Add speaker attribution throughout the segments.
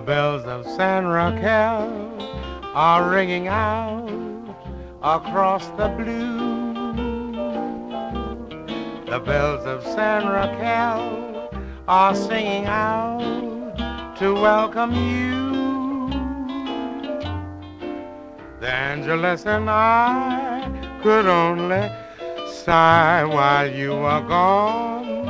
Speaker 1: bells of San Raquel are ringing out across the blue. The bells of San Raquel are singing out to welcome you. The Angelus and I could only sigh while you were gone,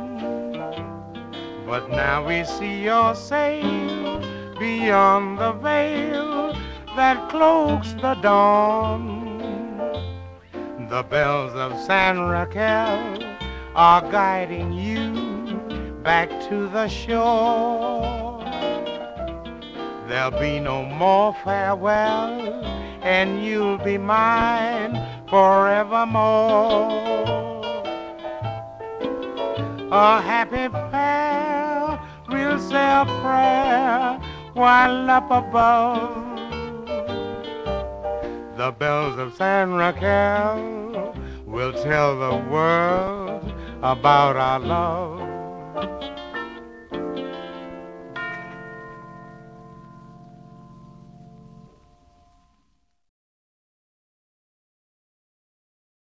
Speaker 1: but now we see your sail beyond the veil that cloaks the dawn. The bells of San Raquel are guiding you back to the shore. There'll be no more farewell, and you'll be mine forevermore. A happy pair will say a prayer while up above. The bells of San Raquel will tell the world about our love.